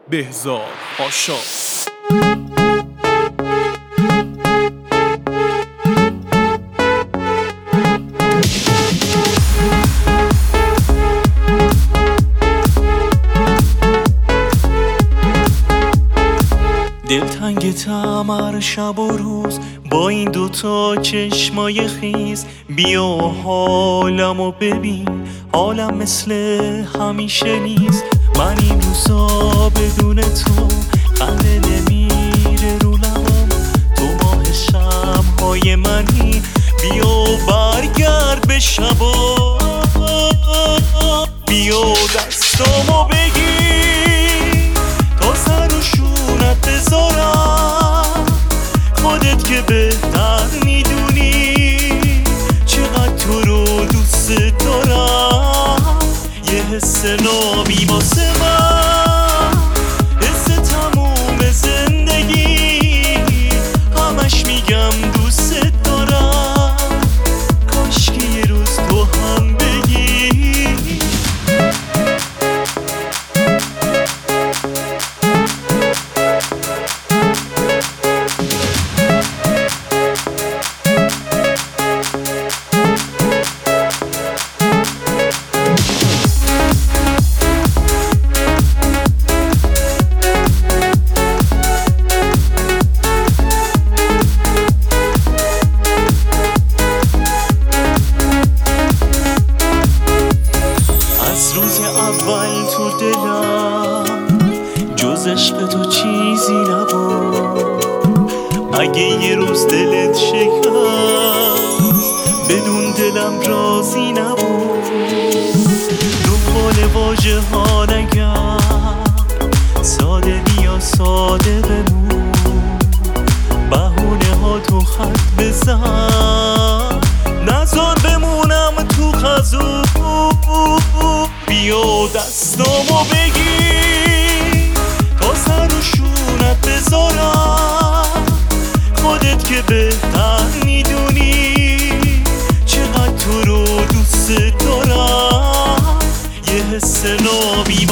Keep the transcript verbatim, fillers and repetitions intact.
بهزاد پاشا. دلتنگتم هر شب و روز با این دوتا چشمای خیز. بیا حالمو ببین، حالم مثل همیشه نیست. من این روزا بدون تو خنده نمیره رو لبام. تو ماه شب‌های منی، بیا برگرد به شبا. بیا دستامو بگیر تا سر و شونت بذارم. خودت که بهتر میدونی چقدر تو رو دوست دارم. یه حس نابی واسه من، حس تموم زندگی. همش میگم دوست دارم، کاش که یه روز تو هم بگی. روز اول تو دلم جز عشق تو چیزی نبود. اگه یه روز دلت شکست بدون دلم راضی نبود. دنبال واژه ها نگم، ساده بیا ساده بمون. بهونه ها تو خط بزن، نذار بمونم تو خزون. بیا دستامو بگیر تا سر و شونت بذارم. خودت که بهتر میدونی چقدر تو رو دوست دارم. یه حس نابی